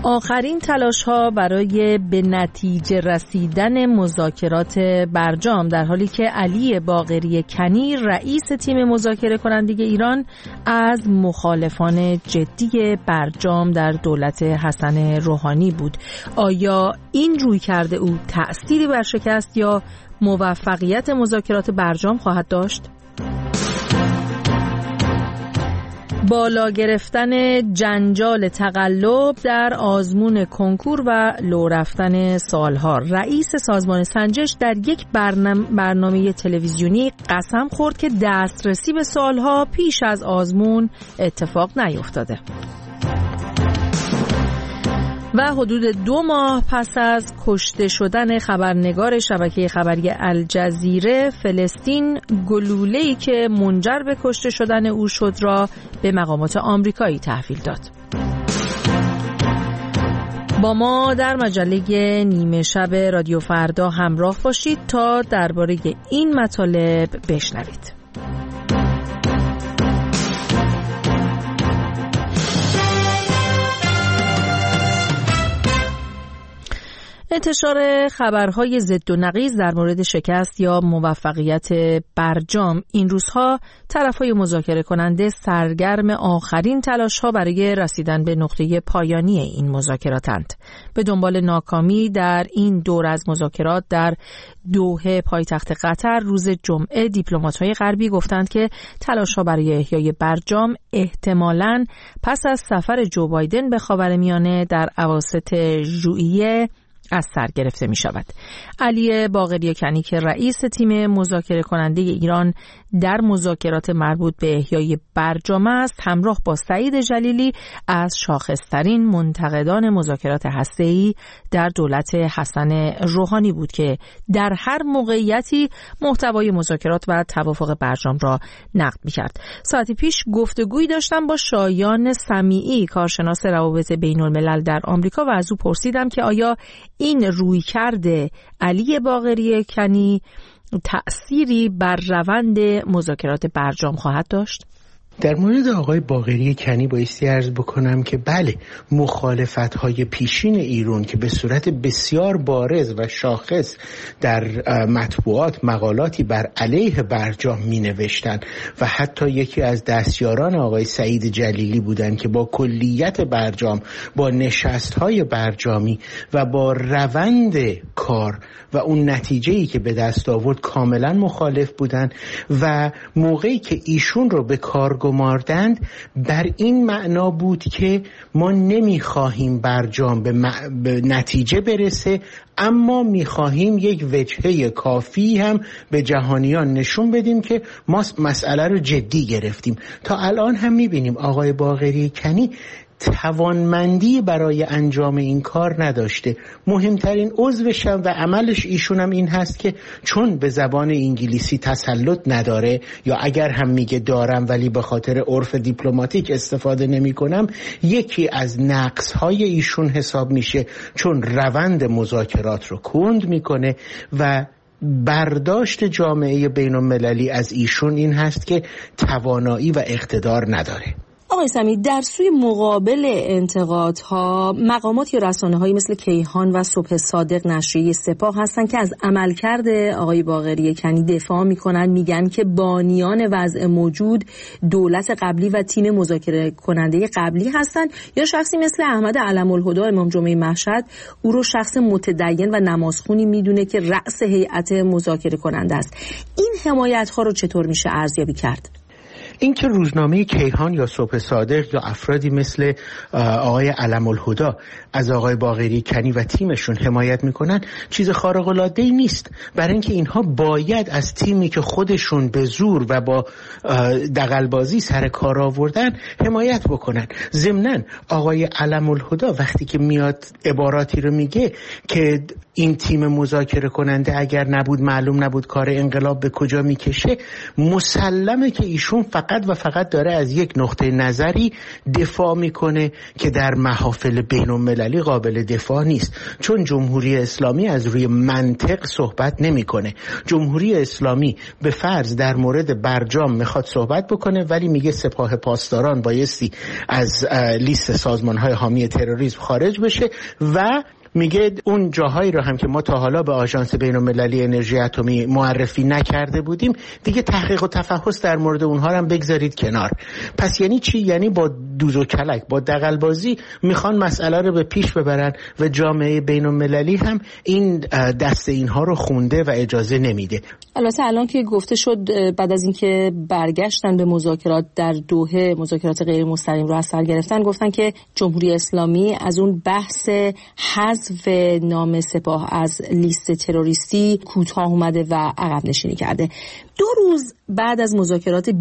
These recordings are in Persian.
آخرین تلاش‌ها برای به نتیجه رسیدن مذاکرات برجام، در حالی که علی باقری کنی رئیس تیم مذاکره کننده ایران از مخالفان جدی برجام در دولت حسن روحانی بود. آیا این رویکرد او تأثیری بر شکست یا موفقیت مذاکرات برجام خواهد داشت؟ بالا گرفتن جنجال تقلب در آزمون کنکور و لو رفتن سالها. رئیس سازمان سنجش در یک برنامه تلویزیونی قسم خورد که دسترسی به سالها پیش از آزمون اتفاق نیفتاده. و حدود 2 ماه پس از کشته شدن خبرنگار شبکه خبری الجزیره، فلسطین گلوله‌ای که منجر به کشته شدن او شد را به مقامات آمریکایی تحویل داد. با ما در مجله نیمه شب رادیو فردا همراه باشید تا درباره این مطالب بشنوید. انتشار خبرهای ضد و نقیض در مورد شکست یا موفقیت برجام این روزها طرفهای مذاکره کننده سرگرم آخرین تلاش‌ها برای رسیدن به نقطه پایانی این مذاکراتند. به دنبال ناکامی در این دور از مذاکرات در دوحه پایتخت قطر روز جمعه، دیپلمات‌های غربی گفتند که تلاش‌ها برای احیای برجام احتمالاً پس از سفر جو بایدن به خاورمیانه در اواسط ژوئیه از سر گرفته می شود. علی باقری کنی که رئیس تیم مذاکره کننده ایران در مذاکرات مربوط به احیای برجام است، همراه با سعید جلیلی از شاخص‌ترین منتقدان مذاکرات هسته‌ای در دولت حسن روحانی بود که در هر موقعیتی محتوای مذاکرات و توافق برجام را نقد می‌کرد. ساعتی پیش گفتگویی داشتم با شایان سمیعی، کارشناس روابط بین‌الملل در آمریکا، و از او پرسیدم که آیا این رویکرد علی باقری کنی تأثیری بر روند مذاکرات برجام خواهد داشت؟ در مورد آقای باقری کنی بایستی عرض بکنم که بله، مخالفت‌های پیشین ایران که به صورت بسیار بارز و شاخص در مطبوعات مقالاتی بر علیه برجام می‌نوشتند و حتی یکی از دستیاران آقای سعید جلیلی بودند که با کلیت برجام، با نشست‌های برجامی و با روند کار و اون نتیجه‌ای که به دست آورد کاملا مخالف بودند و موقعی که ایشون رو به کار گماردند بر این معنا بود که ما نمیخواهیم برجام به نتیجه برسه، اما میخواهیم یک وجهه کافی هم به جهانیان نشون بدیم که ما مسئله رو جدی گرفتیم. تا الان هم میبینیم آقای باقری کنی توانمندی برای انجام این کار نداشته. مهمترین عضوش و عملش ایشون هم این هست که چون به زبان انگلیسی تسلط نداره، یا اگر هم میگه دارم ولی به خاطر عرف دیپلماتیک استفاده نمی کنم، یکی از نقص‌های ایشون حساب میشه چون روند مذاکرات رو کند میکنه و برداشت جامعه بین‌المللی از ایشون این هست که توانایی و اقتدار نداره. آقای سمیعی، در سوی مقابل انتقادها مقامات یا رسانه‌هایی مثل کیهان و صبح صادق نشریه سپاه هستند که از عملکرد آقای باقری کنی دفاع می‌کنند، میگن که بانیان وضع موجود دولت قبلی و تیم مذاکره کننده قبلی هستند، یا شخصی مثل احمد علم‌الهدی امام جمعه مشهد او رو شخص متدین و نمازخونی میدونه که رأس هیئت مذاکره کننده است. این حمایت‌ها رو چطور میشه ارزیابی کرد؟ این که روزنامه کیهان یا صبح صادق یا افرادی مثل آقای علم‌الهدی از آقای باقری کنی و تیمشون حمایت میکنن چیز خارق العاده‌ای نیست، برای اینکه اینها باید از تیمی که خودشون به زور و با دغل‌بازی سر کار آوردن حمایت بکنن. ضمناً آقای علم‌الهدی وقتی که میاد عباراتی رو میگه که این تیم مذاکره کننده اگر نبود معلوم نبود کار انقلاب به کجا میکشه، مسلمه که ایشون فقط فقط و فقط داره از یک نقطه نظری دفاع میکنه که در محافل بین المللی قابل دفاع نیست، چون جمهوری اسلامی از روی منطق صحبت نمیکنه. جمهوری اسلامی به فرض در مورد برجام میخواد صحبت بکنه، ولی میگه سپاه پاسداران بایستی از لیست سازمان‌های حامی تروریسم خارج بشه و میگه اون جاهایی رو هم که ما تا حالا به آژانس بین‌المللی انرژی اتمی معرفی نکرده بودیم دیگه تحقیق و تفحص در مورد اونها رو هم بگذارید کنار. پس یعنی چی؟ یعنی با دوز و کلک، با دغل‌بازی میخوان مسئله رو به پیش ببرن و جامعه بین‌المللی هم این دست اینها رو خونده و اجازه نمیده. البته الان که گفته شد بعد از اینکه برگشتن به مذاکرات در دوحه، مذاکرات غیر مستقیم رو از سر گرفتن، گفتن که جمهوری اسلامی از اون بحث حذف نام سپاه از لیست تروریستی کوتاه اومده و عقب نشینی کرده. 2 روز بعد از مذاکرات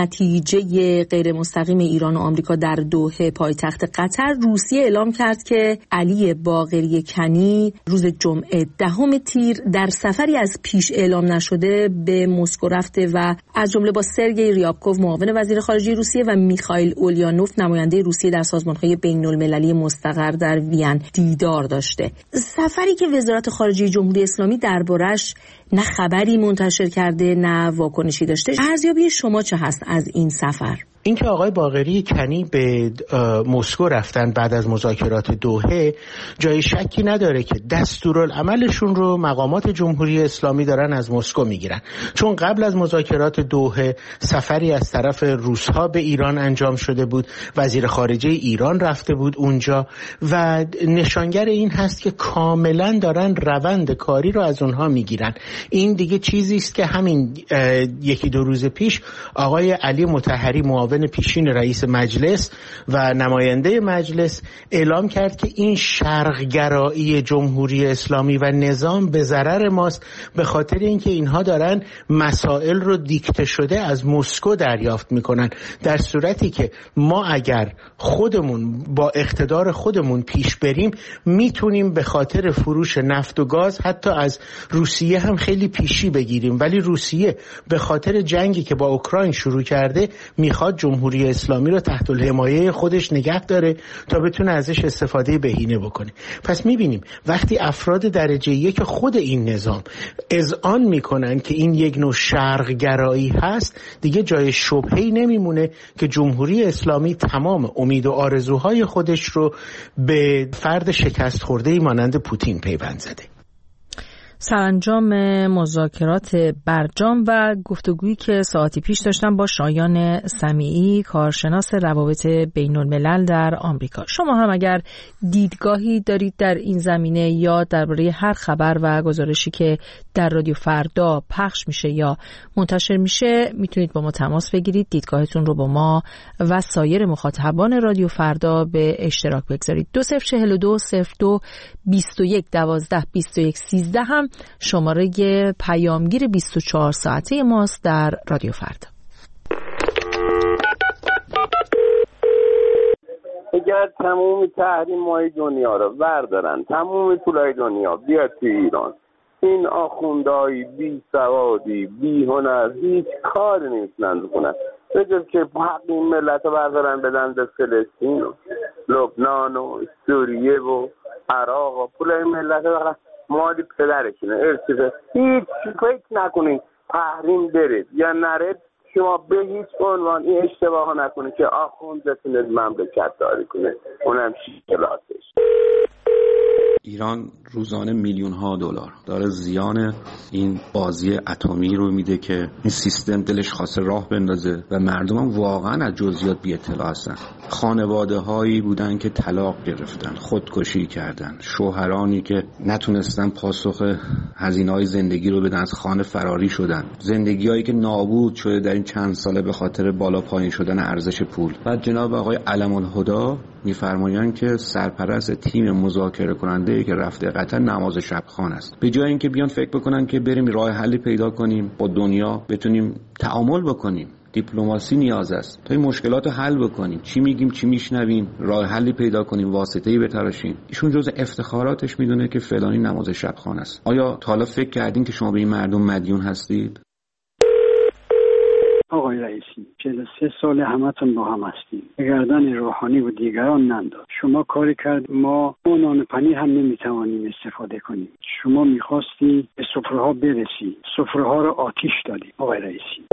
بی‌نتیجه غیر مستقیم ایران و آمریکا در دوحه پایتخت قطر، روسیه اعلام کرد که علی باقری کنی روز جمعه 10 تیر در سفری از پیش اعلام نشده به مسکو رفته و از جمله با سرگئی ریابکوف معاون وزیر خارجه روسیه و میخائیل اولیانوف نماینده روسیه در سازمان‌های بین‌المللی مستقر در وین دیدار داشته. سفری که وزارت خارجه جمهوری اسلامی دربارش نه خبری منتشر کرده نه واکنشی داشته. ارزیابی شما چه هست از این سفر؟ اینکه آقای باقری کنی به مسکو رفتن بعد از مذاکرات دوحه جای شکی نداره که دستورالعملشون رو مقامات جمهوری اسلامی دارن از مسکو میگیرن، چون قبل از مذاکرات دوحه سفری از طرف روس‌ها به ایران انجام شده بود، وزیر خارجه ایران رفته بود اونجا و نشانگر این هست که کاملا دارن روند کاری رو از اونها میگیرن. این دیگه چیزی است که همین 1-2 روز پیش آقای علی مطهری معاون پیشین رئیس مجلس و نماینده مجلس اعلام کرد که این شرقگرایی جمهوری اسلامی و نظام به ضرر ماست، به خاطر اینکه اینها دارن مسائل رو دیکته شده از مسکو دریافت میکنن، در صورتی که ما اگر خودمون با اقتدار خودمون پیش بریم میتونیم به خاطر فروش نفت و گاز حتی از روسیه هم خیلی پیشی بگیریم، ولی روسیه به خاطر جنگی که با اوکراین شروع کرده میخواد جمهوری اسلامی رو تحت الحمایه خودش نگه داره تا بتونه ازش استفاده بهینه بکنه. پس میبینیم وقتی افراد درجه 1 خود این نظام اذعان میکنن که این یک نوع شرقگرایی هست، دیگه جای شبهه‌ای نمیمونه که جمهوری اسلامی تمام امید و آرزوهای خودش رو به فرد شکست خورده‌ای مانند پوتین پیوند زده. سرانجام مذاکرات برجام و گفتگویی که ساعتی پیش داشتم با شایان سمیعی، کارشناس روابط بین الملل در آمریکا. شما هم اگر دیدگاهی دارید در این زمینه یا درباره هر خبر و گزارشی که در رادیو فردا پخش میشه یا منتشر میشه میتونید با ما تماس بگیرید، دیدگاهتون رو با ما و سایر مخاطبان رادیو فردا به اشتراک بگذارید. 2042 02 21 12 21 13 هم شماره پیامگیر 24 ساعته ماست در رادیو فردا. اگر تمام تحریم‌های دنیا رو بردارن، تمام پولای دنیا بیاد تو ایران، این آخوندهای بی سوادی بی هنر هیچ کاری نمیتونن بکنن به جز که حق این ملت رو بردارن بدن به فلسطین و لبنان و سوریه و عراق و پولای ملت رو مالی پدرشونه ارتباط. هیچ فکر نکنین تحریم برید یا نرید، شما به هیچ عنوان این اشتباه ها نکنید که آخوند بتونه مملکت داری کنه، اونم شکلاتش. ایران روزانه میلیون ها دلار داره زیان این بازی اتمی رو میده که این سیستم دلش خواسته راه بندازه و مردم هم واقعا از جزئیات بی اطلاع هستن. خانواده هایی بودن که طلاق گرفتن، خودکشی کردن، شوهرانی که نتونستن پاسخ هزینه های زندگی رو بدن، از خانه فراری شدن، زندگی هایی که نابود شده در این چند ساله به خاطر بالا پایین شدن ارزش پول. بعد جناب آقای علم الهدی میفرمایند که سرپرست تیم مذاکره کننده که رفته قطر نماز شب خوان است. به جای اینکه بیان فکر بکنن که بریم راه حلی پیدا کنیم با دنیا بتونیم تعامل بکنیم، دیپلماسی نیاز است تا این مشکلات رو حل بکنیم، چی میگیم چی میشنویم، راه حلی پیدا کنیم، واسطه‌ای بتراشیم. ایشون جز افتخاراتش میدونه که فلانی نماز شب خوان است. آیا تا حالا فکر کردین که شما به این مردم مدیون هستید؟ آقای رئیسی 43 سال همتون با هم هستیم. به گردن روحانی و دیگران ننداز. شما کاری کرد ما نان پنیر هم نمیتوانیم استفاده کنیم. شما میخواستی به سفره‌ها برسی، سفره‌ها رو آتیش دادی آقای رئیسی.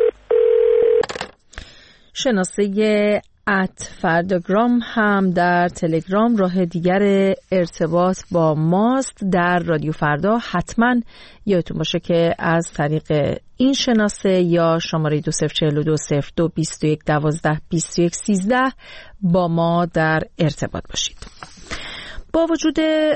شناسه @فرداگرام هم در تلگرام راه دیگر ارتباط با ماست در رادیو فردا. حتما یادتون باشه که از طریق این شناسه یا شماره 20420221122113 با ما در ارتباط باشید. با وجود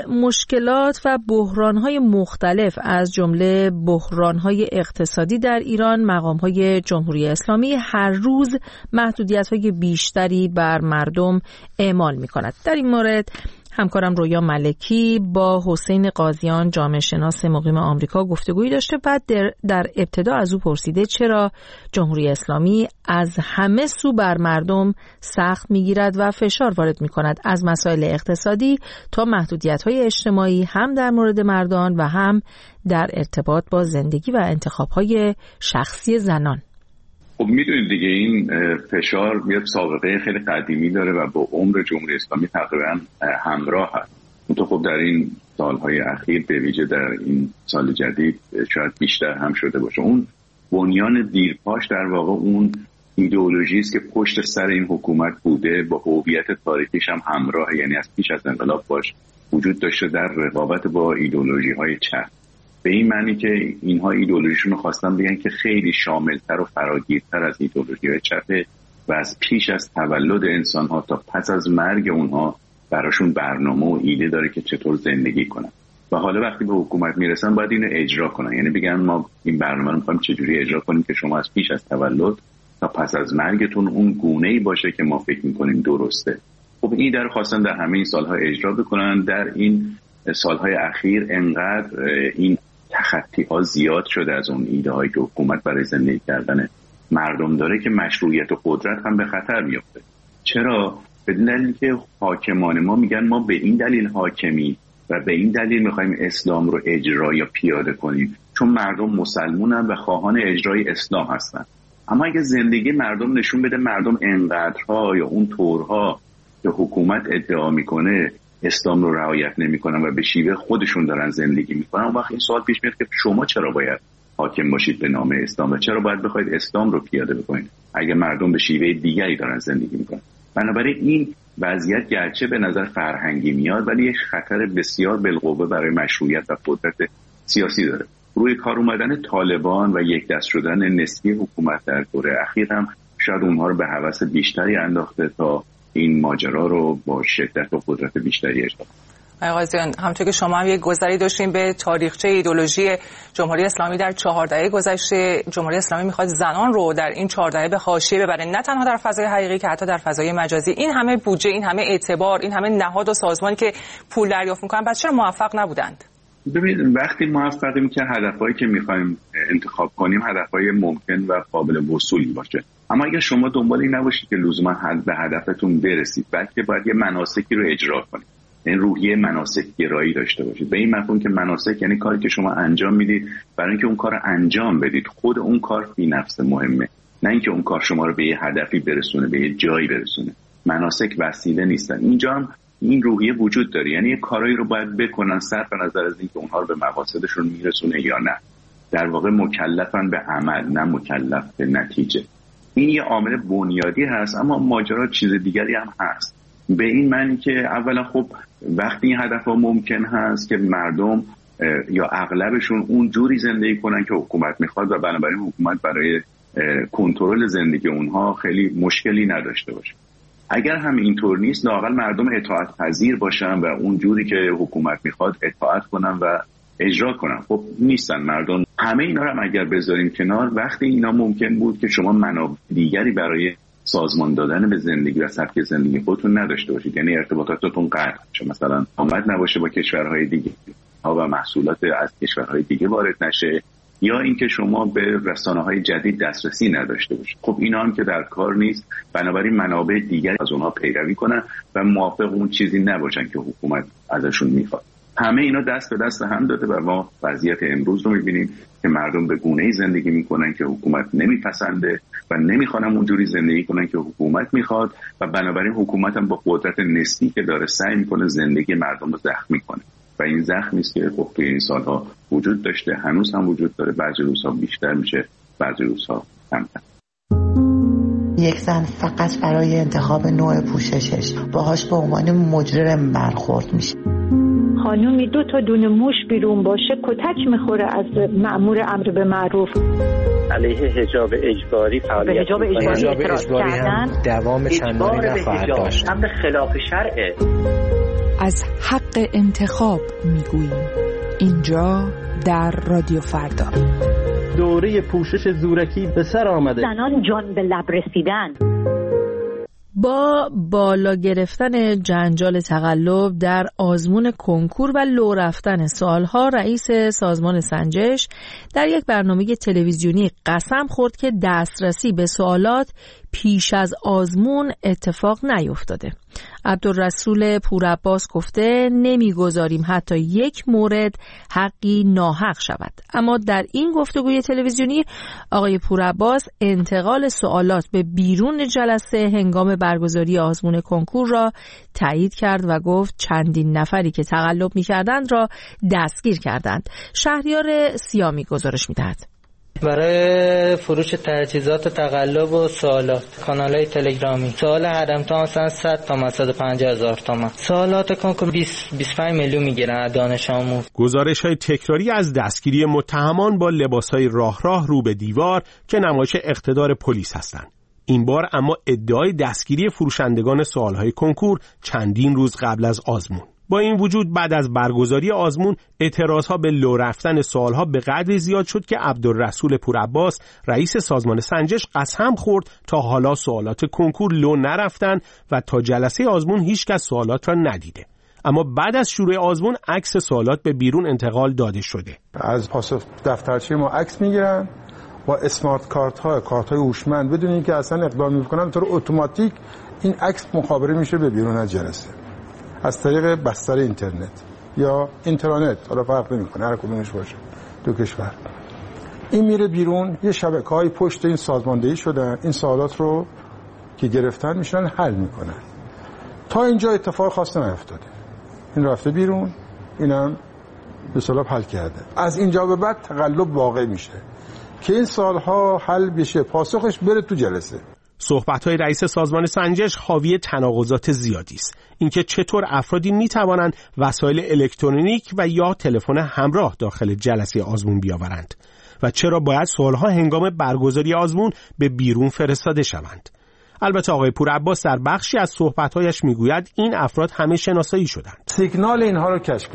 مشکلات و بحران‌های مختلف از جمله بحران‌های اقتصادی در ایران، مقام‌های جمهوری اسلامی هر روز محدودیت‌های بیشتری بر مردم اعمال می‌کند. در این مورد همکارم رویا ملکی با حسین قاضیان جامعه شناس مقیم آمریکا گفتگویی داشته و در ابتدا از او پرسیده چرا جمهوری اسلامی از همه سو بر مردم سخت میگیرد و فشار وارد میکند، از مسائل اقتصادی تا محدودیت‌های اجتماعی، هم در مورد مردان و هم در ارتباط با زندگی و انتخاب‌های شخصی زنان. خب میدونید دیگه این فشار یه سابقه خیلی قدیمی داره و با عمر جمهوری اسلامی تقریبا همراه هست. تو خب در این سالهای اخیر به ویژه در این سال جدید شاید بیشتر هم شده باشه. اون بنیان دیرپاش در واقع اون ایدئولوژی است که پشت سر این حکومت بوده، با هویت تاریخیش هم همراه، یعنی از پیش از انقلاب باش وجود داشته در رقابت با ایدئولوژی‌های چپ. به این معنی که اینها ایدئولوژیشون رو خواستن بگن که خیلی شاملتر و فراگیرتر از ایدئولوژی‌های چپه و از پیش از تولد انسان‌ها تا پس از مرگ اونها براشون برنامه و ایده داره که چطور زندگی کنن و حالا وقتی به حکومت میرسن باید اینو اجرا کنن. یعنی بگن ما این برنامه رو می‌خوایم چجوری اجرا کنیم که شما از پیش از تولد تا پس از مرگتون اون گونه‌ای باشه که ما فکر می‌کنیم درسته. خب این در خواستن در همه این سال‌ها اجرا بکنن. در این سال‌های اخیر انقدر این تخطی‌ها زیاد شده از اون ایده‌هایی که حکومت برای زندگی کردن مردم داره که مشروعیت و قدرت هم به خطر میفته. چرا؟ به دلیلی که حاکمان ما میگن ما به این دلیل حاکمی و به این دلیل میخوایم اسلام رو اجرا یا پیاده کنیم چون مردم مسلمونن و خواهان اجرای اسلام هستن. اما اگه زندگی مردم نشون بده مردم انقدرها یا اون طورها که حکومت ادعا میکنه اسلام رو رعایت نمی‌کنن و به شیوه خودشون دارن زندگی می‌کنن، اون وقت این سوال پیش میاد که شما چرا باید حاکم باشید به نام اسلام و چرا باید بخواید اسلام رو پیاده بکنید اگه مردم به شیوه دیگری دارن زندگی می‌کنن؟ بنابراین این وضعیت گرچه به نظر فرهنگی میاد ولی یک خطر بسیار بالقوه برای مشروعیت و قدرت سیاسی داره. روی کار اومدن طالبان و یک دست شدن نسبی حکومت در دوره اخیر هم شاید اونها رو به هوس بیشتری انداخته تا این ماجرا رو با شدت و قدرت بیشتری اجرا کنه. آقای قاضیان، همونطور که شما هم یک گذری داشتیم به تاریخچه ایدئولوژی جمهوری اسلامی در 4 دهه گذشته، جمهوری اسلامی میخواد زنان رو در این 4 دهه به حاشیه ببره، نه تنها در فضای حقیقی که حتی در فضای مجازی. این همه بودجه، این همه اعتبار، این همه نهاد و سازمانی که پول دریافت میکنن، بعد چرا موفق نبودند؟ ببینید وقتی موفقیم که هدفهایی که میخوایم انتخاب کنیم هدفهای ممکن و قابل وصولی باشه. اما اگر شما دنبال این نباشید که لزوما به هدفتون برسید، بلکه باید یه مناسکی رو اجرا کنید، این روحیه مناسک گرایی داشته باشید. به این مفهوم که مناسک یعنی کاری که شما انجام میدید برای اینکه اون کار رو انجام بدید. خود اون کار فی نفسه مهمه، نه اینکه اون کار شما رو به یه هدفی برسونه، به یه جایی برسونه. مناسک وسیله نیستن. اینجا هم این روحیه وجود داره، یعنی یه کارایی رو باید بکنن صرف نظر از اینکه اونها رو به مقاصدشون میرسونه یا نه. در واقع مکلفن به عمل، نه مکلف به نتیجه. این یه عامل بنیادی هست، اما ماجرا چیز دیگری هم هست. به این معنی که اولا خب وقتی این هدفها ممکن هست که مردم یا اغلبشون اون جوری زندگی کنن که حکومت میخواد و بنابراین حکومت برای کنترل زندگی اونها خیلی مشکلی نداشته باشه. اگر هم اینطور نیست، لااقل مردم اطاعت پذیر باشن و اون جوری که حکومت میخواد اطاعت کنن و اجرا کنن. خب نیستن مردم. همه اینا رو هم اگر بذاریم کنار، وقتی اینا ممکن بود که شما منابع دیگری برای سازمان دادن به زندگی و سبک زندگی خودتون نداشته باشید، یعنی ارتباطاتتون قطع بشه، مثلا آمد نباشه با کشورهای دیگه ها و محصولات از کشورهای دیگه وارد نشه، یا اینکه شما به رسانه‌های جدید دسترسی نداشته باشید. خب اینا هم که در کار نیست، بنابراین منابع دیگری از اونها پیروی کنن و موافق اون چیزی نباشن که حکومت ازشون میخواد. همه اینا دست به دست هم داده و ما وضعیت امروز رو می‌بینیم که مردم به گونه‌ای زندگی می‌کنن که حکومت نمی‌پسنده و نمی‌خوان اونجوری زندگی کنن که حکومت می‌خواد و بنابراین حکومت هم با قدرت نسبی که داره سعی می‌کنه زندگی مردم رو زخمی کنه و این زخمی است که خب توی این سال‌ها وجود داشته، هنوز هم وجود داره. بعضی روزها بیشتر میشه، بعضی روزها کمتر. یک زن فقط برای انتخاب نوع پوششش باهاش به عنوان مجرم برخورد میشه. خانومی 2 تا دونه موش بیرون باشه کتک میخوره از مأمور امر به معروف. علیه حجاب اجباری فعالیت حجاب اجباری هم دوام چندانی نخواهد داشت. امر خلاف شرعه. از حق انتخاب میگوییم اینجا در رادیو فردا. دوره پوشش زورکی به سر آمده. زنان جان به لب رسیدن. با بالا گرفتن جنجال تقلب در آزمون کنکور و لو رفتن سوالها، رئیس سازمان سنجش در یک برنامه تلویزیونی قسم خورد که دسترسی به سوالات پیش از آزمون اتفاق نیفتاده. عبدالرسول پورعباس گفته نمیگذاریم حتی یک مورد حقی ناحق شود. اما در این گفتگوی تلویزیونی آقای پورعباس انتقال سوالات به بیرون جلسه هنگام برگزاری آزمون کنکور را تایید کرد و گفت چندین نفری که تقلب می‌کردند را دستگیر کردند. شهریار سیامی گزارش می‌دهد. برای فروش تجهیزات تقلب و سوالات کانال‌های تلگرامی سوال هرم‌تا مثلا 100 تومن 150,000 تومن، سوالات کنکور 25 میلیون میگیرن دانش آموز. گزارش‌های تکراری از دستگیری متهمان با لباس‌های راه رو به دیوار که نمایش اقتدار پلیس هستند. این بار اما ادعای دستگیری فروشندگان سوال‌های کنکور چندین روز قبل از آزمون. با این وجود بعد از برگزاری آزمون اعتراضها به لو رفتن سوالها به قدری زیاد شد که عبدالرسول پورعباس رئیس سازمان سنجش قسم خورد تا حالا سوالات کنکور لو نرفتن و تا جلسه آزمون هیچکس سوالات را ندیده. اما بعد از شروع آزمون عکس سوالات به بیرون انتقال داده شده. از پاسخ دفترچه ما عکس میگیرن با اسمارت کارت های هوشمند بدون اینکه اصلا اقدام میکنن به طور اتوماتیک این عکس مخابره میشه به بیرون از جلسه از طریق بستر اینترنت یا اینترنت، حالا فرق نمیکنه هر کدومش باشه دو کشور. این میره بیرون، یه شبکه‌های پشت این سازماندهی شدن، این سوالات رو که گرفتن میشن حل میکنن. تا اینجا اتفاق خاصی نیفتاده. این رفته بیرون، اینم به اصطلاح حل کرده. از اینجا به بعد تقلب واقع میشه که این سالها حل بشه، پاسخش بره تو جلسه. صحبت‌های رئیس سازمان سنجش حاوی تناقضات زیادی است. اینکه چطور افرادی می‌توانند وسایل الکترونیک و یا تلفن همراه داخل جلسه آزمون بیاورند و چرا باید سوال‌ها هنگام برگزاری آزمون به بیرون فرستاده شوند. البته آقای پورعباس در بخشی از صحبت‌هایش می‌گوید این افراد همه شناسایی شدند. سیگنال اینها رو کشف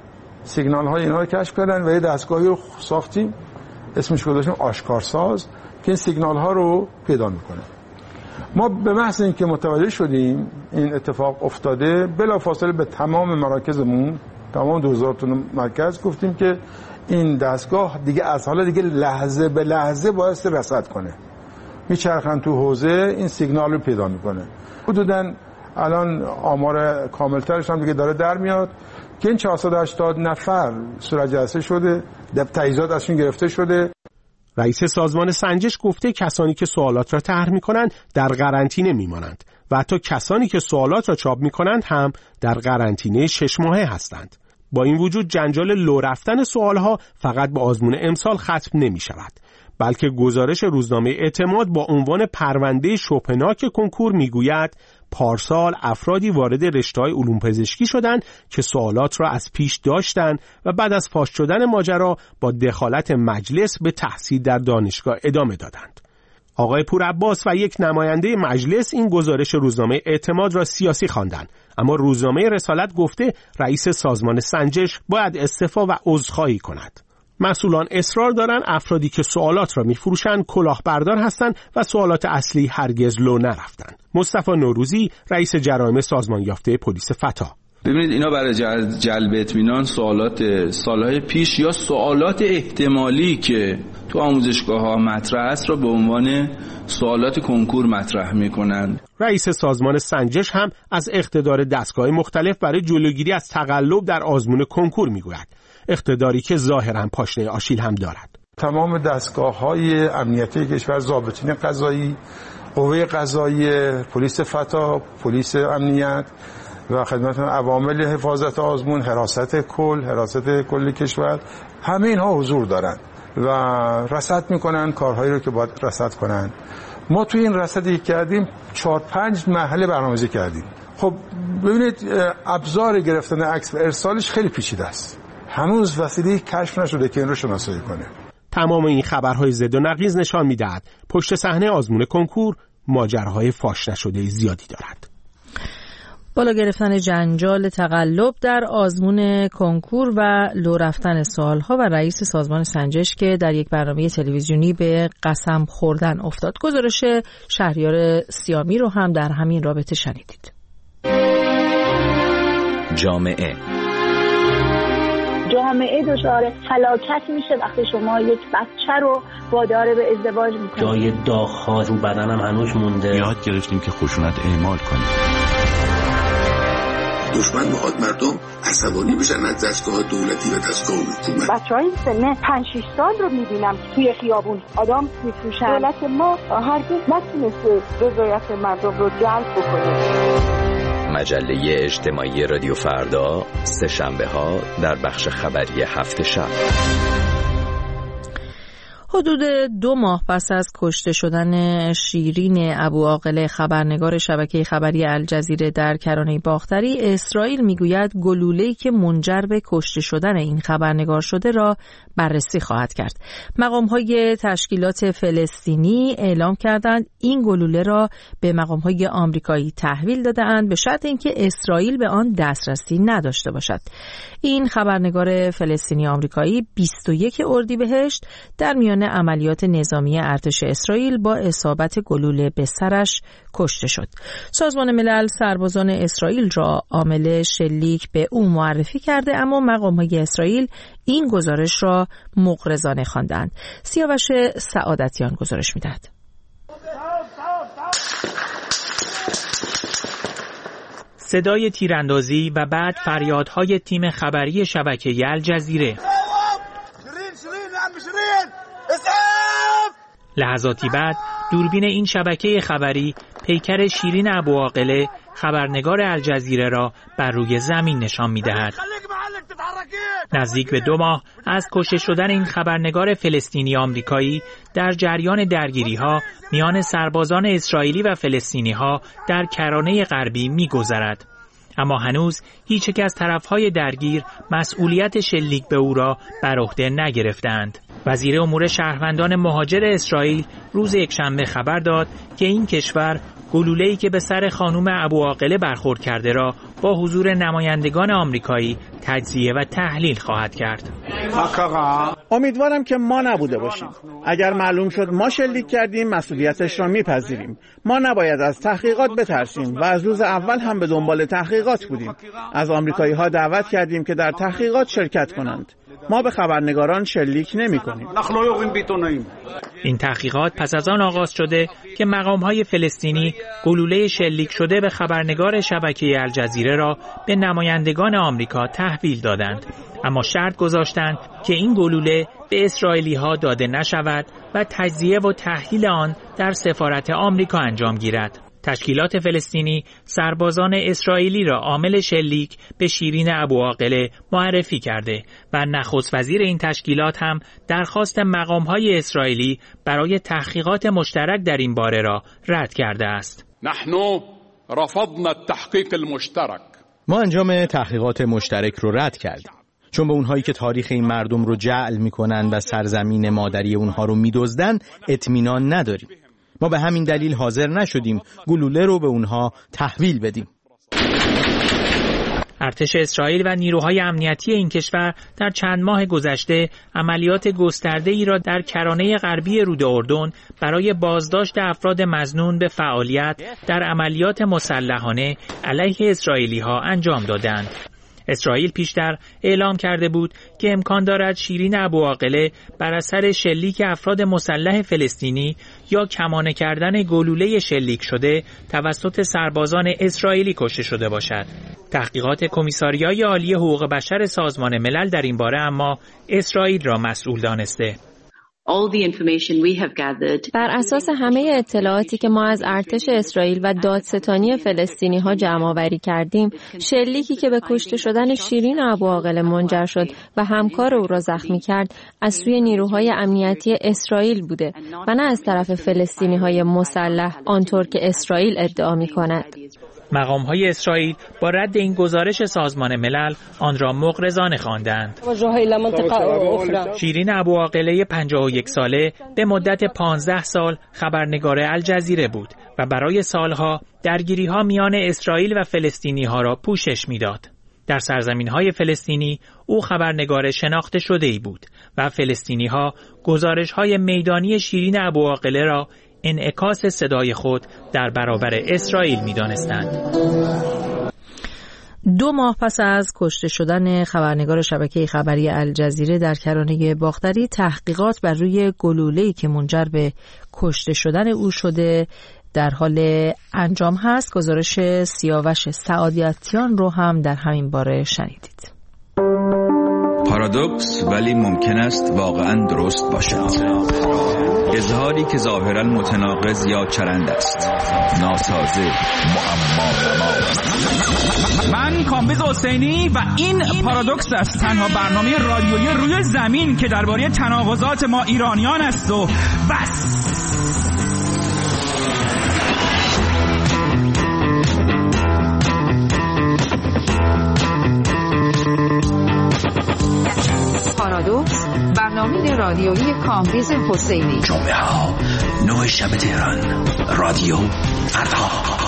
کردن و یه دستگاهی رو ساختیم، اسمش گذاشتیم آشکارساز که این سیگنال ها رو پیدا میکنه. ما به محض اینکه متوجه شدیم این اتفاق افتاده، بلافاصله به تمام مراکزمون، تمام 2000 تا مرکز گفتیم که این دستگاه دیگه از حالا دیگه لحظه به لحظه باید رصد کنه. میچرخن تو حوزه، این سیگنال رو پیدا میکنه. حدوداً الان آمار کاملترش هم دیگه داره در میاد که این 480 نفر صورت جلسه شده، تجهیزات ازشون گرفته شده. رئیس سازمان سنجش گفته کسانی که سوالات را طرح می‌کنند در قرنطینه می‌مانند و حتی کسانی که سوالات را چاپ می‌کنند هم در قرنطینه 6 ماهه هستند. با این وجود جنجال لو رفتن سوالها فقط به آزمون امسال ختم نمی‌شود، بلکه گزارش روزنامه اعتماد با عنوان پرونده شبهناک کنکور میگوید پارسال افرادی وارد رشته‌های علوم پزشکی شدند که سوالات را از پیش داشتند و بعد از فاش شدن ماجرا با دخالت مجلس به تحصیل در دانشگاه ادامه دادند. آقای پورعباس و یک نماینده مجلس این گزارش روزنامه اعتماد را سیاسی خواندند، اما روزنامه رسالت گفته رئیس سازمان سنجش باید استعفا و عذرخواهی کند. مسئولان اصرار دارند افرادی که سوالات را می‌فروشند کلاهبردار هستند و سوالات اصلی هرگز لو نرفتند. مصطفی نوروزی رئیس جرایم سازمان یافته پلیس فتا: ببینید اینا برای جلب اطمینان سالهای پیش یا سوالات احتمالی که تو آموزشگاه‌ها مطرح است را به عنوان سوالات کنکور مطرح می‌کنند. رئیس سازمان سنجش هم از اقتدار دستگاه‌های مختلف برای جلوگیری از تقلب در آزمون کنکور می‌گوید. اقتداری که ظاهراً پاشنه آشیل هم دارد. تمام دستگاه‌های امنیتی کشور، ضابطین قضایی، قوه قضاییه، پلیس فتا، پلیس امنیت و خدمت عوامل حفاظت آزمون، حراست کل کشور، همه اینها حضور دارند و رصد میکنن کارهایی رو که باید رصد کنن. ما توی این رصدی کردیم 4-5 مرحله برنامه‌ریزی کردیم. خب ببینید ابزار گرفتن عکس و ارسالش خیلی پیچیده است. هنوز وسیله کشف نشده که این رو شناسایی کنه. تمام این خبرهای ضد و نقیض نشان می‌دهد پشت صحنه آزمون کنکور ماجراهای فاش نشده زیادی دارد. بالا گرفتن جنجال تقلب در آزمون کنکور و لو رفتن سوالها و رئیس سازمان سنجش که در یک برنامه تلویزیونی به قسم خوردن افتاد. گزارش شهریار سیامی رو هم در همین رابطه شنیدید. جامعه دچار فلاکت میشه وقتی شما یک بچه رو وادار به ازدواج میکنید. جای داغ‌ها رو بدنم هنوز مونده. یاد گرفتیم که خشونت اعمال کنیم. دشمن میخواد مردم عصبانی بشن از دستگاه دولتی و دستگاه حکومت. بچه‌های سن 5-6 سال رو میبینم توی خیابون آدم میفروشن. دولت ما هرگز نتونسته رضایت مردم رو جلب بکنه. مجله اجتماعی رادیو فردا سه‌شنبه‌ها در بخش خبری هفت شب. حدود 2 ماه پس از کشته شدن شیرین ابوعاقله خبرنگار شبکه خبری الجزیره در کرانه باختری، اسرائیل میگوید گلوله‌ای که منجر به کشته شدن این خبرنگار شده را بررسی خواهد کرد. مقام‌های تشکیلات فلسطینی اعلام کردند این گلوله را به مقام‌های آمریکایی تحویل داده‌اند به شرط اینکه اسرائیل به آن دسترسی نداشته باشد. این خبرنگار فلسطینی آمریکایی 21 اردیبهشت در میان عملیات نظامی ارتش اسرائیل با اصابت گلوله به سرش کشته شد. سازمان ملل سربازان اسرائیل را عامل شلیک به او معرفی کرده، اما مقام‌های اسرائیل این گزارش را مغرضانه خواندند. سیاوش سعادتیان گزارش می‌دهد. صدای تیراندازی و بعد فریادهای تیم خبری شبکه الجزیره. لحظاتی بعد دوربین این شبکه خبری پیکر شیرین ابوعاقله خبرنگار الجزیره را بر روی زمین نشان می‌دهد. نزدیک به 2 ماه از کشته شدن این خبرنگار فلسطینی آمریکایی در جریان درگیری‌ها میان سربازان اسرائیلی و فلسطینی‌ها در کرانه غربی می‌گذرد. اما هنوز هیچ یک از طرف‌های درگیر مسئولیت شلیک به او را بر عهده نگرفتند. وزیر امور شهروندان مهاجر اسرائیل روز یکشنبه خبر داد که این کشور گلوله‌ای که به سر خانم ابوعاقله برخورد کرده را با حضور نمایندگان آمریکایی تجزیه و تحلیل خواهد کرد. امیدوارم که ما نبوده باشیم. اگر معلوم شد ما شلیک کردیم مسئولیتش را میپذیریم. ما نباید از تحقیقات بترسیم و از روز اول هم به دنبال تحقیقات بودیم. از آمریکایی‌ها دعوت کردیم که در تحقیقات شرکت کنند. ما به خبرنگاران شلیک نمی‌کنیم. این تحقیقات پس از آن آغاز شده که مقام‌های فلسطینی گلوله شلیک شده به خبرنگار شبکه الجزیره را به نمایندگان آمریکا تحویل دادند، اما شرط گذاشتند که این گلوله به اسرائیلی‌ها داده نشود و تجزیه و تحلیل آن در سفارت آمریکا انجام گیرد. تشکیلات فلسطینی سربازان اسرائیلی را عامل شلیک به شیرین ابوعاقله معرفی کرده و نخست وزیر این تشکیلات هم درخواست مقام‌های اسرائیلی برای تحقیقات مشترک در این باره را رد کرده است. نحن رفضنا التحقیق المشترک. ما انجام تحقیقات مشترک رو رد کردیم، چون به اونهایی که تاریخ این مردم رو جعل میکنن و سرزمین مادری اونها رو میدزدن اطمینان نداریم. ما به همین دلیل حاضر نشدیم گلوله رو به اونها تحویل بدیم. ارتش اسرائیل و نیروهای امنیتی این کشور در چند ماه گذشته عملیات گسترده‌ای را در کرانه غربی رود اردن برای بازداشت افراد مظنون به فعالیت در عملیات مسلحانه علیه اسرائیلی‌ها انجام دادند. اسرائیل پیشتر اعلام کرده بود که امکان دارد شیرین ابوعاقله بر اثر شلیک افراد مسلح فلسطینی یا کمانه کردن گلوله شلیک شده توسط سربازان اسرائیلی کشته شده باشد. تحقیقات کمیساریای عالی حقوق بشر سازمان ملل در این باره اما اسرائیل را مسئول دانسته. بر اساس همه اطلاعاتی که ما از ارتش اسرائیل و دادستانی فلسطینی ها جمع آوری کردیم، شلیکی که به کشته شدن شیرین ابوعاقله منجر شد و همکار او را زخمی کرد، از سوی نیروهای امنیتی اسرائیل بوده و نه از طرف فلسطینی های مسلح آنطور که اسرائیل ادعا می کند. مقام‌های اسرائیل با رد این گزارش سازمان ملل آن را مغرضانه خواندند. شیرین ابوعاقله 51 ساله به مدت 15 سال خبرنگار الجزیره بود و برای سالها درگیری‌ها میان اسرائیل و فلسطینی‌ها را پوشش می‌داد. در سرزمین‌های فلسطینی او خبرنگار شناخته شده‌ای بود و فلسطینی‌ها گزارش‌های میدانی شیرین ابوعاقله را انعکاس صدای خود در برابر اسرائیل می‌دانستند. 2 ماه پس از کشته شدن خبرنگار شبکه خبری الجزیره در کرانه باختری، تحقیقات بر روی گلوله‌ای که منجر به کشته شدن او شده در حال انجام هست. گزارش سیاوش سعادیتیان رو هم در همین باره شنیدید. پارادوکس ولی ممکن است واقعا درست باشد. اظهاری که ظاهرا متناقض یا چرند است، ناسازه، معما. من کامبیز حسینی و این پارادوکس است، تنها برنامه رادیویی روی زمین که درباره تناقضات ما ایرانیان است و بس. پارادوکس، برنامه رادیویی کامبیز حسینی. جمعه ها 9 شب تهران، رادیو فردا.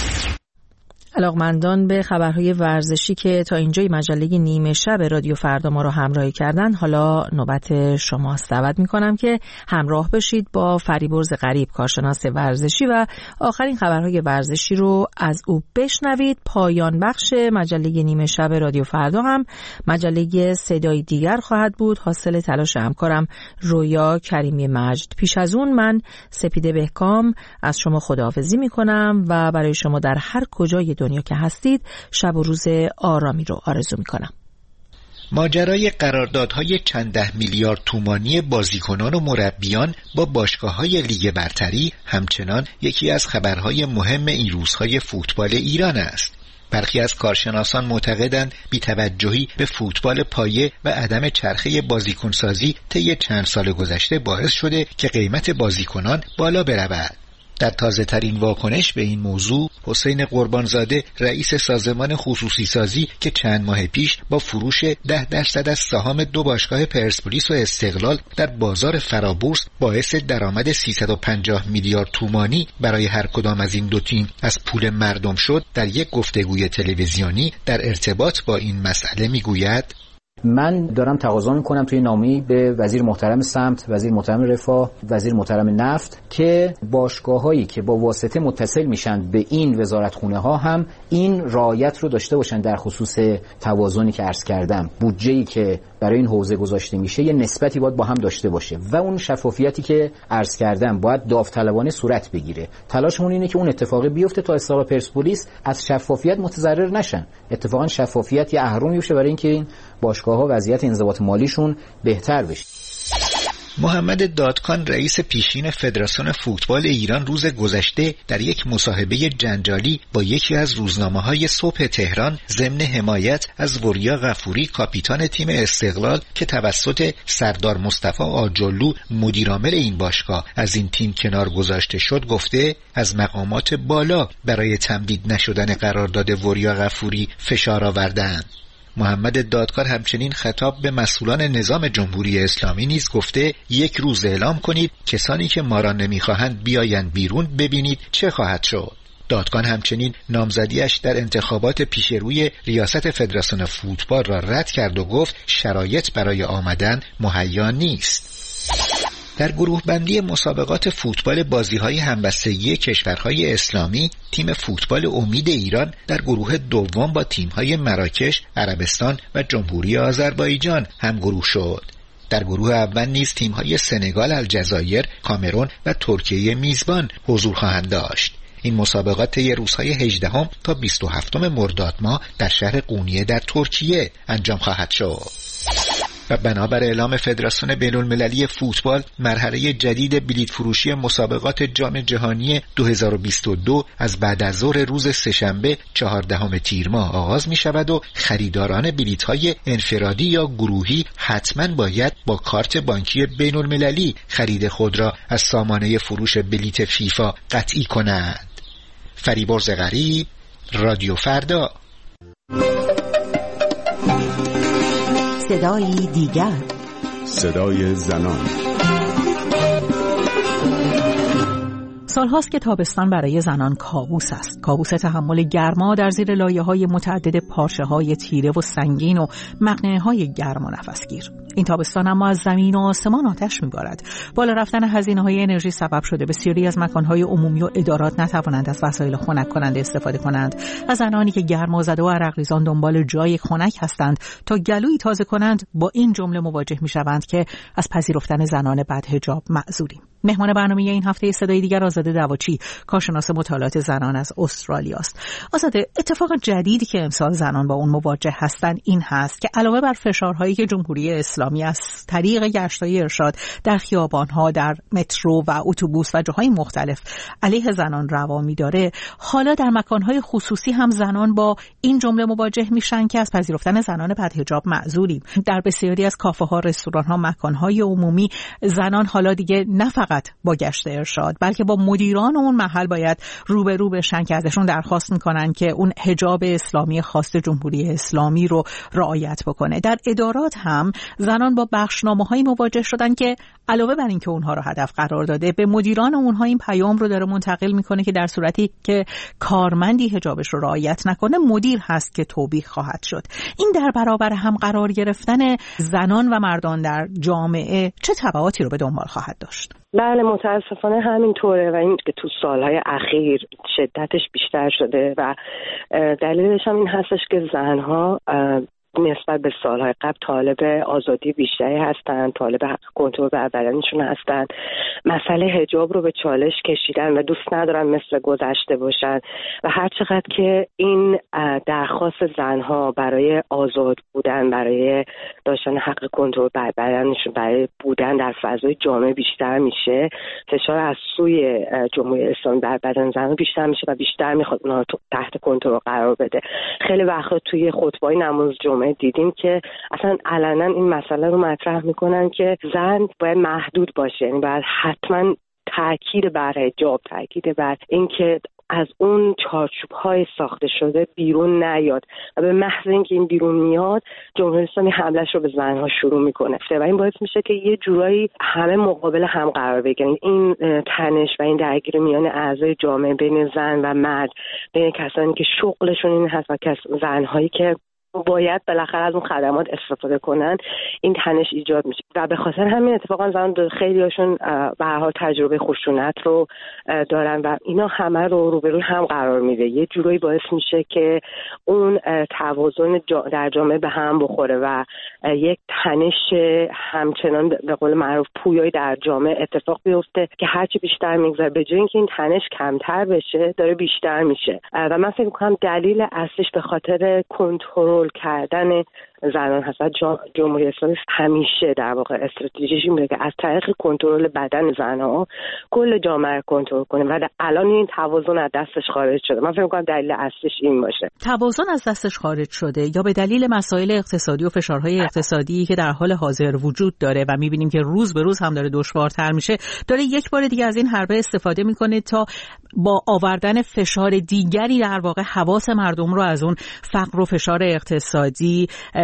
علاقمندان به خبرهای ورزشی که تا اینجای مجله نیمه شب رادیو فردا ما رو همراهی کردن، حالا نوبت شماست. دعوت میکنم که همراه بشید با فریبرز غریب، کارشناس ورزشی، و آخرین خبرهای ورزشی رو از او بشنوید. پایان بخش مجله نیمه شب رادیو فردا هم مجله صدای دیگر خواهد بود، حاصل تلاش همکارم رویا کریمی مجد. پیش از اون من سپیده بهکام از شما خداحافظی میکنم و برای شما در هر کجای دنیا که هستید شب و روز آرامی رو آرزو میکنم. ماجرای قراردادهای چند 10 میلیارد تومانی بازیکنان و مربیان با باشگاه‌های لیگ برتری همچنان یکی از خبرهای مهم این روزهای فوتبال ایران است. برخی از کارشناسان معتقدند بی‌توجهی به فوتبال پایه و عدم چرخه بازیکنسازی طی چند سال گذشته باعث شده که قیمت بازیکنان بالا برود. در تازه ترین واکنش به این موضوع، حسین قربانزاده رئیس سازمان خصوصی سازی که چند ماه پیش با فروش 10% از سهام 2 باشگاه پرسپولیس و استقلال در بازار فرابورس باعث درآمد 350 میلیارد تومانی برای هر کدام از این 2 تیم از پول مردم شد، در یک گفتگوی تلویزیونی در ارتباط با این مسئله میگوید: من دارم تقاضا میکنم توی نامه‌ای به وزیر محترم سمت، وزیر محترم رفاه، وزیر محترم نفت که باشگاه‌هایی که با واسطه متصل میشن به این وزارتخونه ها هم این رعایت رو داشته باشن در خصوص توازنی که عرض کردم. بودجه‌ای که برای این حوزه گذاشته میشه یه نسبتی باید با هم داشته باشه و اون شفافیتی که عرض کردم باید داوطلبانه صورت بگیره. تلاشمون اینه که اون اتفاقی بیفته تا اصلاح پرسپولیس از شفافیت متضرر نشن. اتفاقا شفافیت یه اهرمی بشه برای اینکه این باشگاه‌ها وضعیت انضباط مالیشون بهتر بشه. محمد دادکان رئیس پیشین فدراسیون فوتبال ایران روز گذشته در یک مصاحبه جنجالی با یکی از روزنامه‌های صبح تهران ضمن حمایت از وریا غفوری کاپیتان تیم استقلال که توسط سردار مصطفی آجرلو مدیرعامل این باشگاه از این تیم کنار گذاشته شد گفته از مقامات بالا برای تمدید نشدن قرارداد وریا غفوری فشار آوردند. محمد دادکار همچنین خطاب به مسئولان نظام جمهوری اسلامی نیز گفته یک روز اعلام کنید کسانی که ما را نمیخواهند بیایند بیرون ببینید چه خواهد شد. دادگاه همچنین نامزدیش در انتخابات پیشروی ریاست فدراسیون فوتبال را رد کرد و گفت شرایط برای آمدن مهیا نیست. در گروه بندی مسابقات فوتبال بازی‌های همبستگی کشورهای اسلامی، تیم فوتبال امید ایران در گروه دوم با تیم‌های مراکش، عربستان و جمهوری آذربایجان همگروه شد. در گروه اول نیز تیم‌های سنگال، الجزایر، کامرون و ترکیه میزبان حضور خواهند داشت. این مسابقات طی روزهای 18 تا 27 مرداد ماه در شهر قونیه در ترکیه انجام خواهد شد. و بنابر اعلام فدراسیون بین‌المللی فوتبال، مرحله جدید بلیط فروشی مسابقات جام جهانی 2022 از بعد از ظهر روز سه‌شنبه 14 تیر ماه آغاز می شود و خریداران بلیط‌های انفرادی یا گروهی حتما باید با کارت بانکی بین‌المللی خرید خود را از سامانه فروش بلیط فیفا قطعی کنند. فریبرز غریب، رادیو فردا. صدای دیگر، صدای زنان. سالهاست که تابستان برای زنان کابوس است. کابوس تحمل گرما در زیر لایه‌های متعدد پارچه‌های تیره و سنگین و مقنعه‌های گرم و نفسگیر. این تابستان اما از زمین و آسمان آتش می‌بارد. بالا رفتن هزینه‌های انرژی سبب شده بسیاری از مکان‌های عمومی و ادارات نتوانند از وسایل خنک کننده استفاده کنند. از زنانی که گرمازده و عرقریزان دنبال جای خنک هستند تا گلویی تازه کنند، با این جمله مواجه می‌شوند که از پذیرفتن زنان بدحجاب معذوریم. مهمان برنامه این هفته صدای دیگر آزاده دواچی، کارشناس مطالعات زنان از استرالیا است. آزاده، اتفاق جدیدی که امسال زنان با اون مواجه هستند این هست که علاوه بر فشارهایی که جمهوری اسلامی از طریق گشت‌های ارشاد در خیابان‌ها، در مترو و اتوبوس و جاهای مختلف علیه زنان روا می‌داره، حالا در مکان‌های خصوصی هم زنان با این جمله مواجه میشن که از پذیرفتن زنان بدحجاب معذوریم. در بسیاری از کافه‌ها، رستوران‌ها، مکان‌های عمومی زنان حالا دیگه نه فقط با گشت ارشاد بلکه با مدیران اون محل باید روبرو بشن که ازشون درخواست میکنن که اون حجاب اسلامی خاص جمهوری اسلامی رو رعایت بکنه. در ادارات هم زنان با بخشنامه‌هایی مواجه شدن که علاوه بر اینکه اونها رو هدف قرار داده، به مدیران اونها این پیام رو داره منتقل میکنه که در صورتی که کارمندی حجابش رو رعایت نکنه، مدیر هست که توبیخ خواهد شد. این در برابر هم قرار گرفتن زنان و مردان در جامعه چه تبعاتی رو به دنبال خواهد داشت؟ بله، متاسفانه همینطوره و این که تو سالهای اخیر شدتش بیشتر شده و دلیلش هم این هستش که زنها نسبت به سالهای قبل طالب آزادی بیشتری هستند، طالب حق کنترل بر بدنشون هستند، مسئله حجاب رو به چالش کشیدن و دوست ندارن مثل گذشته باشن و هر چقدر که این درخواست زنها برای آزاد بودن، برای داشتن حق کنترل بر بدنشون، برای بودن در فضای جامعه بیشتر میشه، فشار از سوی جمهوری اسلامی بر بدن زنها بیشتر میشه و بیشتر میخواد اونها تحت کنترل قرار بده. خیلی وقتا توی خطبه‌های نماز جمعه دیدیم که اصلا علنا این مسئله رو مطرح میکنن که زن باید محدود باشه، یعنی باید حتما تاکید بر حجاب، تاکید بر اینکه از اون چارچوب‌های ساخته شده بیرون نیاد و به محض اینکه این بیرون میاد جمهوری اسلامی حمله‌اش رو به زنها شروع میکنه و این باعث میشه که یه جورایی همه مقابل هم قرار بگیرن. این تنش و این درگیری میان اعضای جامعه بین زن و مرد، بین کسانی که شغلشون این هست و زنهایی که باید بالاخره از اون خدمات استفاده کنن، این تنش ایجاد میشه و به خاطر همین اتفاقا زنان خیلی هاشون به هر حال تجربه خشونت رو دارن و اینا همه رو روبروی هم قرار میده. یه جورایی باعث میشه که اون توازن در جامعه به هم بخوره و یک تنش همچنان به قول معروف پویایی در جامعه اتفاق بیفته که هرچی بیشتر میگذره به جای اینکه این تنش کمتر بشه داره بیشتر میشه و من فکر میکنم دلیل اصلیش به خاطر کنترل کردن زنان هست. جمهوری اسلامی همیشه در واقع استراتژیش این بوده که از طریق کنترل بدن زنها کل جامعه رو کنترل کنه و الان این توازن از دستش خارج شده. من فکر می‌کنم دلیل اصلیش این باشه. توازن از دستش خارج شده یا به دلیل مسائل اقتصادی و فشارهای اقتصادی که در حال حاضر وجود داره و می‌بینیم که روز به روز هم داره دشوارتر میشه، داره یک بار دیگه از این حربه استفاده می‌کنه تا با آوردن فشار دیگری در واقع حواس مردم رو از اون فقر و فشار اقتصادی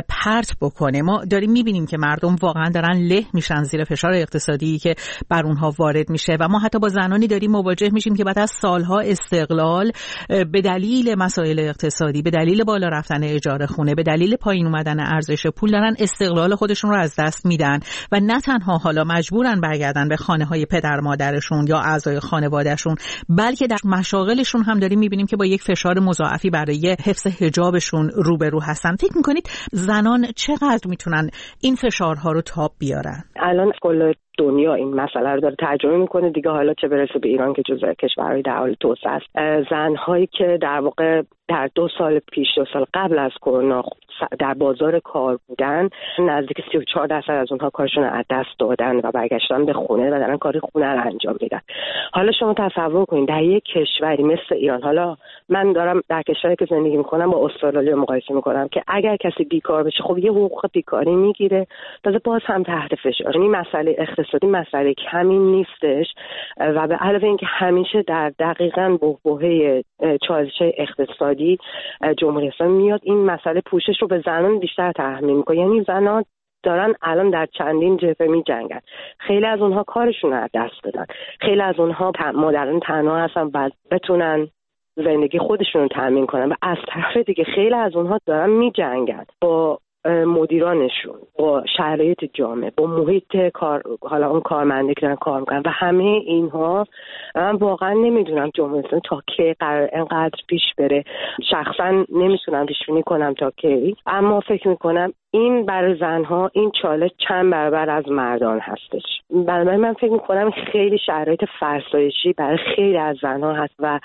پرت بکنه. ما داریم میبینیم که مردم واقعا دارن له میشن زیر فشار اقتصادی که بر اونها وارد میشه و ما حتی با زنانی داریم مواجه میشیم که بعد از سالها استقلال به دلیل مسائل اقتصادی، به دلیل بالا رفتن اجاره خونه، به دلیل پایین اومدن ارزش پول دارن استقلال خودشون رو از دست میدن و نه تنها حالا مجبورن برگردن به خانه‌های پدر مادرشون یا اعضای خانوادهشون، بلکه در مشاغلشون هم داریم میبینیم که با یک فشار مضاعفی برای حفظ حجابشون روبرو هستن. فکر میکنید زنان چقدر میتونن این فشارها رو تاب بیارن؟ الان کل دنیا این مسئله رو داره ترجمه میکنه دیگه، حالا چه برسه به ایران که جزو کشورهای در حال توسعه است. زنهایی که در واقع در 2 سال پیش، 2 سال قبل از کرونا در بازار کار بودن، نزدیک 34% از اونها کارشون از دست دادن و برگشتن به خونه و دارن کار خونه رو انجام میدن. حالا شما تصور کنید در یک کشوری مثل ایران، حالا من دارم در کشوری که زندگی میکنم با استرالیا مقایسه میکنم که اگر کسی بیکار بشه خب یه حقوق بیکاری میگیره، تازه باز هم تحت فشار. این مسئله اقتصادی مسئله کمی نیستش و به علاوه اینکه همیشه در دقیقاً بحبوحه چالش اقتصادی جمهوری اسلامی میاد این مسئله پوشش رو به زنان بیشتر تحمیل میکنه. یعنی زنان دارن الان در چندین جبهه می‌جنگن. خیلی از اونها کارشون رو از دست دادن، خیلی از اونها مادران تنها هستن و بتونن زندگی خودشون رو تامین کنن و از طرف دیگه خیلی از اونها دارن می‌جنگن با مدیرانشون، با شرایط جامعه، با محیط کار، حالا اون کارمنده که دارن کار میکنن و همه اینها من واقعا نمیدونم جمهوری اسلامی تا کی قرار اینقدر پیش بره. شخصا نمیتونم پیش بینی کنم تا کی، اما فکر میکنم این برای زنها این چالش چند برابر از مردان هستش. برای من فکر میکنم خیلی شرایط فرسایشی برای خیلی از زنها هست و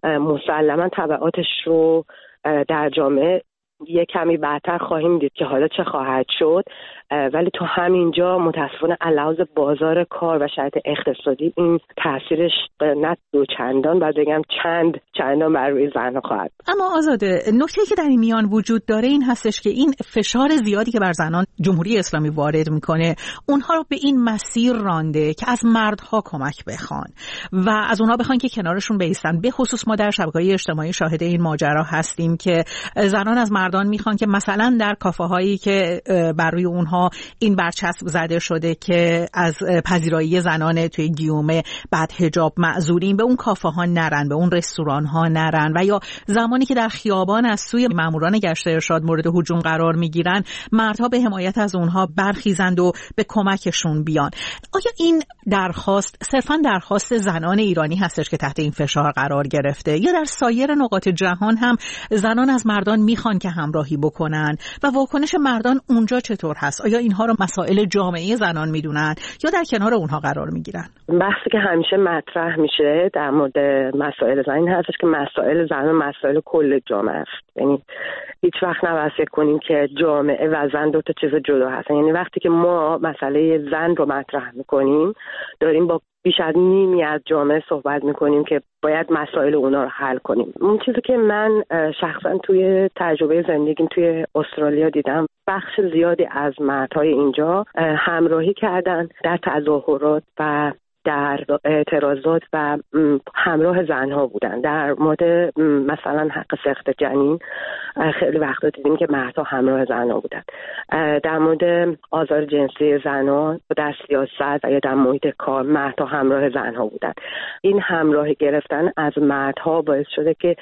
مسلما تبعاتش رو در جامعه یه کمی بعدتر خواهیم دید که حالا چه خواهد شد، ولی تو همینجا متاسفانه علاوه بازار کار و شرایط اقتصادی این تاثیرش نه دو چندان باید بگم چندان بر روی زنها خواهد. اما آزاده، نکته‌ای که در این میان وجود داره این هستش که این فشار زیادی که بر زنان جمهوری اسلامی وارد میکنه اونها رو به این مسیر رانده که از مردها کمک بخوان و از اونها بخوان که کنارشون بایستن. به خصوص ما در شبکه‌های اجتماعی شاهد این ماجرا هستیم که زنان از مردان میخوان که مثلا در کافه‌هایی که بر روی اونها این برچسب زده شده که از پذیرایی زنان توی گیومه بعد حجاب معذورین، به اون کافه ها نرن، به اون رستوران ها نرن، و یا زمانی که در خیابان از سوی ماموران گشت ارشاد مورد هجوم قرار میگیرن مردها به حمایت از اونها برخیزند و به کمکشون بیان. آیا این درخواست صرفا درخواست زنان ایرانی هستش که تحت این فشار قرار گرفته یا در سایر نقاط جهان هم زنان از مردان میخوان که همراهی بکنن و واکنش مردان اونجا چطور هست؟ آیا اینها رو مسائل جامعه زنان میدونن یا در کنار اونها قرار میگیرن؟ بحثی که همیشه مطرح میشه در مورد مسائل زن این هستش که مسائل زن مسائل کل جامعه است. یعنی هیچ وقت نباید فکر کنیم که جامعه و زن دو تا چیز جدا هستن. یعنی وقتی که ما مسئله زن رو مطرح میکنیم داریم با بیش از نیمی از جامعه صحبت میکنیم که باید مسائل اونا رو حل کنیم. اون چیزی که من شخصا توی تجربه زندگیم توی استرالیا دیدم، بخش زیادی از مردهای اینجا همراهی کردن در تظاهرات و در اعتراضات و همراه زنها بودن. در مورد مثلا حق سقط جنین خیلی وقتا دیدیم که مردها همراه زنها بودن. در مورد آزار جنسی زنها در سیاست و یا در محیط کار مردها همراه زنها بودن. این همراهی گرفتن از مردها باعث شده که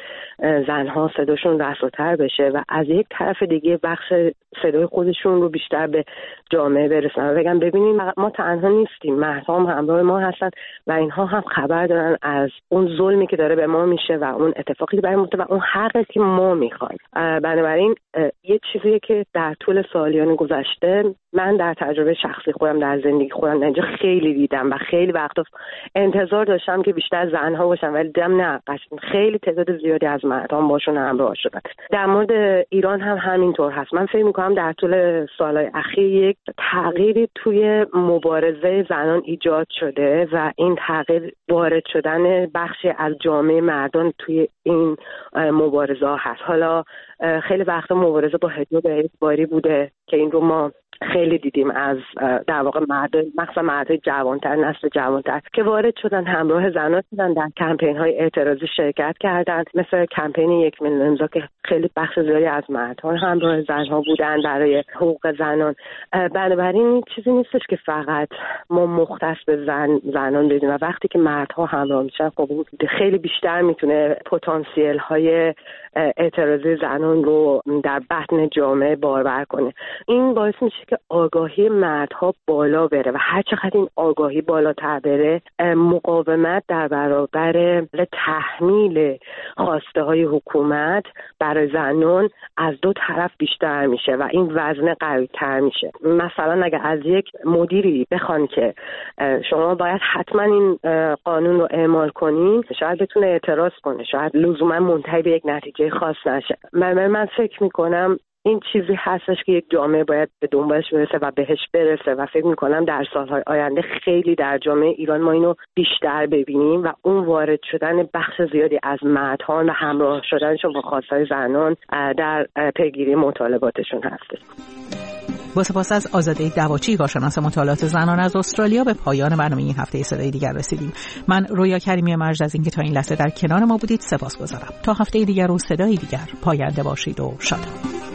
زنها صداشون رساتر بشه و از یک طرف دیگه بخش صدای خودشون رو بیشتر به جامعه برسن و بگن ببینید ما تنها نیستیم، مردها هم همراه ما هستن و اینها هم خبر دارن از اون ظلمی که داره به ما میشه و اون اتفاقی که برای ما و اون حقی که ما میخوایم. بنابراین یه چیزیه که در طول سالیان گذشته من در تجربه شخصی خودم در زندگی خودم اینجا خیلی دیدم و خیلی وقتا انتظار داشتم که بیشتر زنها باشن ولی دیدم نه، خیلی تعداد زیادی از مردان باشون همراه شدن. در مورد ایران هم همینطور هست. من فکر می‌کنم در طول سالهای اخیر یک تغییری توی مبارزه زنان ایجاد شده و این تغییر وارد شدن بخشی از جامعه مردان توی این مبارزه هست. حالا خیلی وقتا مبارزه با حجاب اجباری بوده که این رو ما خیلی دیدیم از در واقع مثلا مردای جوانتر، نسل جوانتر که وارد شدن، همراه زنان شدن، در کمپین‌های اعتراضی شرکت کردند، مثل کمپین 1 میلیون امضا که خیلی بخش زیادی از مردها همراه زنها بودن برای حقوق زنان. بنابراین این چیزی نیستش که فقط ما مختص به زنان بدیم و وقتی که مردها همراه میشن خب خیلی بیشتر میتونه پتانسیل های اعتراضی زنان رو در بطن جامعه بارور کنه. این باعث میشه که آگاهی مردها بالا بره و هر چقدر این آگاهی بالاتر بره، مقاومت در برابر تحمیل خواسته های حکومت برای زنان از دو طرف بیشتر میشه و این وزن قوی‌تر میشه. مثلا اگر از یک مدیری بخوان که شما باید حتما این قانون رو اعمال کنین، شاید بتونه اعتراض کنه، شاید لزوما منتهی به یک نتیجه خاص نشه. من فکر میکنم این چیزی هستش که یک جامعه باید به دنبالش برسه و بهش برسه و فکر میکنم در سالهای آینده خیلی در جامعه ایران ما اینو بیشتر ببینیم و اون وارد شدن بخش زیادی از مردها و همراه شدنشون با خواستهای زنان در پیگیری مطالباتشون هستش. با سپاس از آزاده دواچی، کارشناس مطالعات زنان از استرالیا، به پایان برنامه این هفته صدای دیگر رسیدیم. من رویا کریمی مرج از اینکه تا این لحظه در کنار ما بودید سپاسگزارم. تا هفته دیگر و صدای دیگر، پاینده باشید و شاد.